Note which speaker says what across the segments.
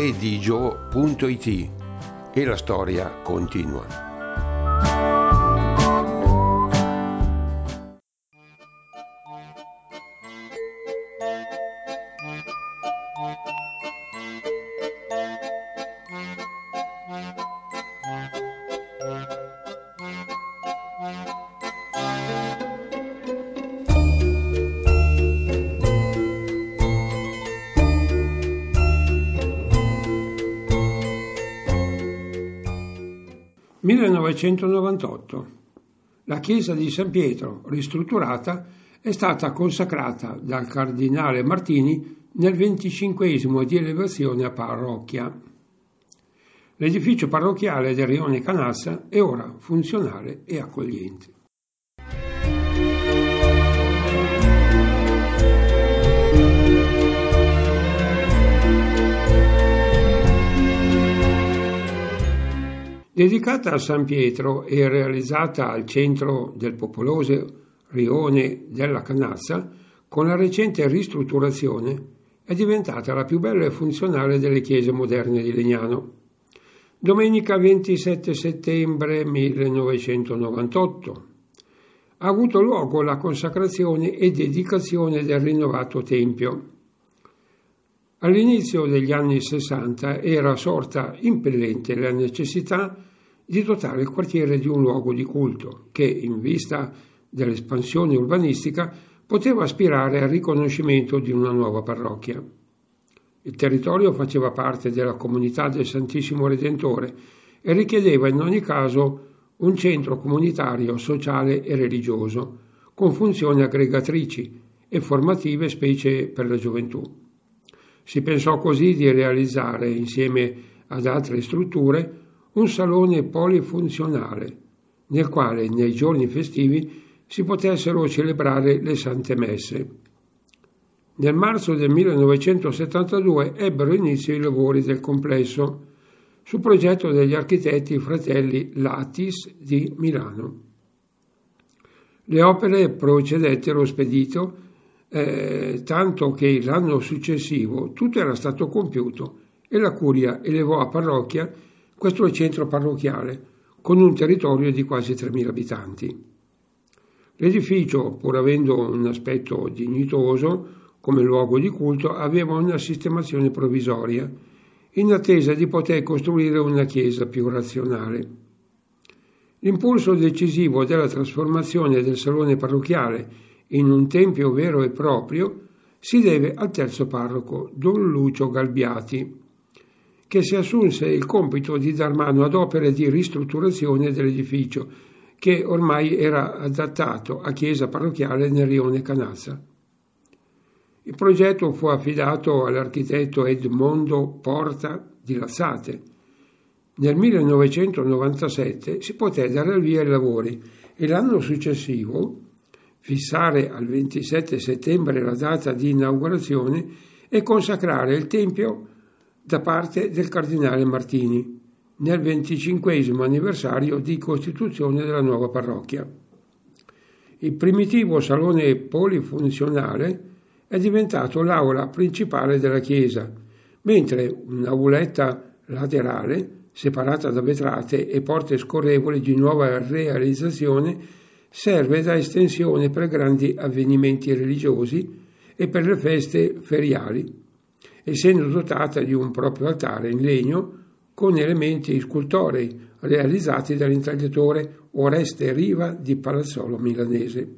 Speaker 1: redigio.it e la storia continua.
Speaker 2: (1998). La chiesa di San Pietro, ristrutturata, è stata consacrata dal cardinale Martini nel 25° di elevazione a parrocchia. L'edificio parrocchiale del rione Canassa è ora funzionale e accogliente. Dedicata a San Pietro e realizzata al centro del popoloso rione della Canazza, con la recente ristrutturazione è diventata la più bella e funzionale delle chiese moderne di Legnano. Domenica 27 settembre 1998 ha avuto luogo la consacrazione e dedicazione del rinnovato tempio. All'inizio degli anni 60 era sorta impellente la necessità di dotare il quartiere di un luogo di culto che, in vista dell'espansione urbanistica, poteva aspirare al riconoscimento di una nuova parrocchia. Il territorio faceva parte della comunità del Santissimo Redentore e richiedeva in ogni caso un centro comunitario, sociale e religioso, con funzioni aggregatrici e formative specie per la gioventù. Si pensò così di realizzare, insieme ad altre strutture, un salone polifunzionale, nel quale nei giorni festivi si potessero celebrare le Sante Messe. Nel marzo del 1972 ebbero inizio i lavori del complesso, su progetto degli architetti fratelli Latis di Milano. Le opere procedettero spedito, tanto che l'anno successivo tutto era stato compiuto e la curia elevò a parrocchia questo centro parrocchiale con un territorio di quasi 3.000 abitanti. L'edificio, pur avendo un aspetto dignitoso come luogo di culto, aveva una sistemazione provvisoria in attesa di poter costruire una chiesa più razionale. L'impulso decisivo della trasformazione del salone parrocchiale in un tempio vero e proprio si deve al terzo parroco, Don Lucio Galbiati, che si assunse il compito di dar mano ad opere di ristrutturazione dell'edificio, che ormai era adattato a chiesa parrocchiale nel rione Canazza. Il progetto fu affidato all'architetto Edmondo Porta di Lazzate. Nel 1997 si poté dare il via ai lavori e l'anno successivo fissare al 27 settembre la data di inaugurazione e consacrare il tempio da parte del cardinale Martini nel 25° anniversario di costituzione della nuova parrocchia. Il primitivo salone polifunzionale è diventato l'aula principale della chiesa, mentre un'auletta laterale, separata da vetrate e porte scorrevoli di nuova realizzazione, serve da estensione per grandi avvenimenti religiosi e per le feste feriali, essendo dotata di un proprio altare in legno con elementi scultorei realizzati dall'intagliatore Oreste Riva di Palazzolo Milanese.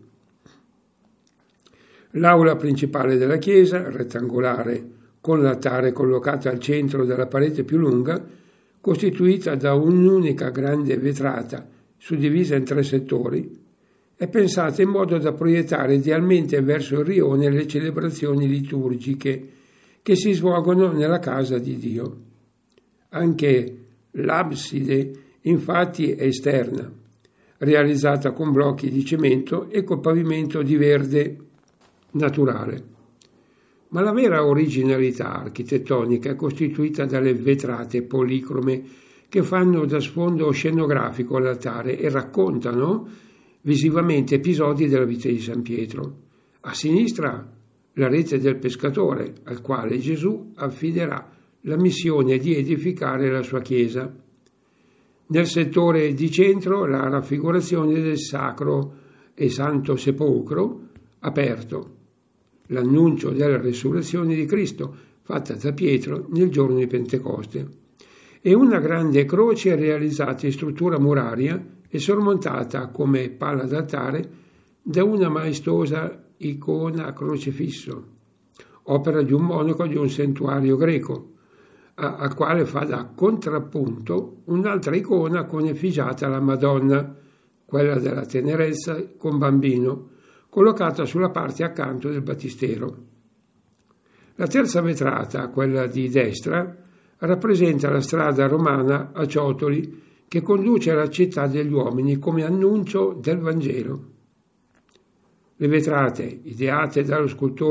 Speaker 2: L'aula principale della chiesa, rettangolare, con l'altare collocato al centro della parete più lunga, costituita da un'unica grande vetrata suddivisa in 3 settori, è pensata in modo da proiettare idealmente verso il rione le celebrazioni liturgiche che si svolgono nella casa di Dio. Anche l'abside, infatti, è esterna, realizzata con blocchi di cemento e col pavimento di verde naturale. Ma la vera originalità architettonica è costituita dalle vetrate policrome che fanno da sfondo scenografico all'altare e raccontano visivamente episodi della vita di San Pietro. A sinistra la rete del pescatore, al quale Gesù affiderà la missione di edificare la sua Chiesa. Nel settore di centro la raffigurazione del Sacro e Santo Sepolcro aperto, l'annuncio della resurrezione di Cristo fatta da Pietro nel giorno di Pentecoste, e una grande croce realizzata in struttura muraria e sormontata come pala d'altare da una maestosa icona a crocefisso, opera di un monaco di un santuario greco, al quale fa da contrappunto un'altra icona con effigiata la Madonna, quella della tenerezza con bambino, collocata sulla parte accanto del battistero. La terza vetrata, quella di destra, rappresenta la strada romana a ciotoli che conduce alla città degli uomini come annuncio del Vangelo. Le vetrate, ideate dallo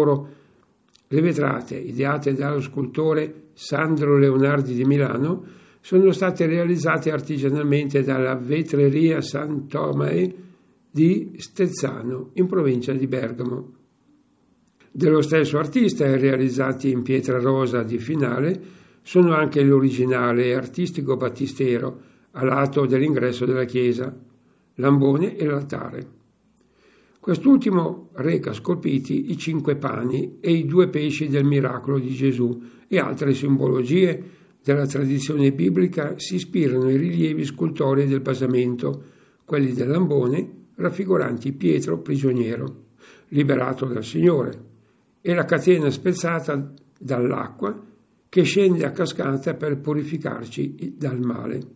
Speaker 2: scultore Sandro Leonardi di Milano, sono state realizzate artigianalmente dalla vetreria San Tomae di Stezzano, in provincia di Bergamo. Dello stesso artista e realizzati in pietra rosa di finale sono anche l'originale e artistico battistero a lato dell'ingresso della chiesa, l'ambone e l'altare. Quest'ultimo reca scolpiti i 5 pani e i 2 pesci del miracolo di Gesù, e altre simbologie della tradizione biblica si ispirano ai rilievi scultorei del basamento, quelli dell'ambone raffiguranti Pietro prigioniero, liberato dal Signore, e la catena spezzata dall'acqua che scende a cascata per purificarci dal male.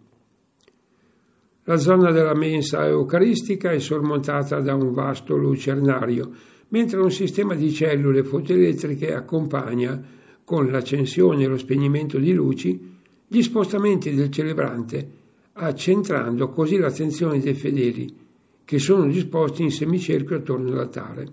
Speaker 2: La zona della mensa eucaristica è sormontata da un vasto lucernario, mentre un sistema di cellule fotoelettriche accompagna, con l'accensione e lo spegnimento di luci, gli spostamenti del celebrante, accentrando così l'attenzione dei fedeli, che sono disposti in semicerchio attorno all'altare.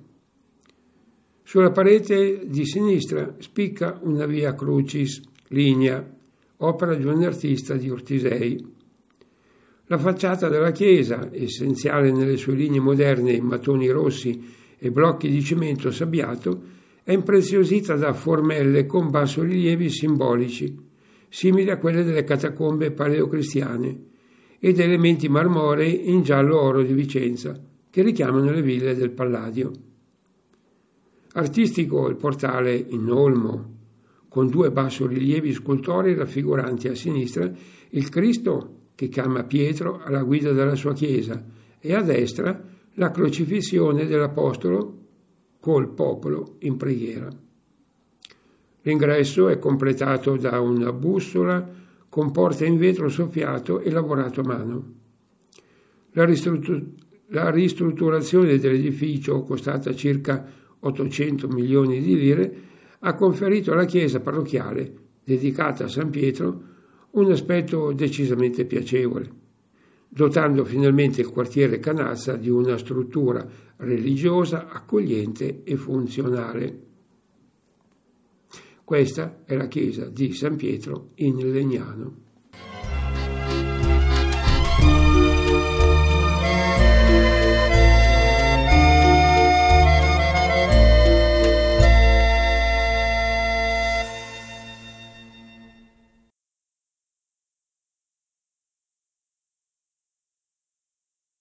Speaker 2: Sulla parete di sinistra spicca una Via Crucis lignea, opera di un artista di Ortisei. La facciata della chiesa, essenziale nelle sue linee moderne in mattoni rossi e blocchi di cemento sabbiato, è impreziosita da formelle con bassorilievi simbolici, simili a quelle delle catacombe paleocristiane, ed elementi marmorei in giallo-oro di Vicenza, che richiamano le ville del Palladio. Artistico il portale in olmo, con 2 bassorilievi scultorei raffiguranti a sinistra il Cristo che chiama Pietro alla guida della sua chiesa, e a destra la crocifissione dell'Apostolo col popolo in preghiera. L'ingresso è completato da una bussola con porte in vetro soffiato e lavorato a mano. La ristrutturazione dell'edificio, costata circa 800 milioni di lire, ha conferito alla chiesa parrocchiale, dedicata a San Pietro, un aspetto decisamente piacevole, dotando finalmente il quartiere Canazza di una struttura religiosa accogliente e funzionale. Questa è la chiesa di San Pietro in Legnano.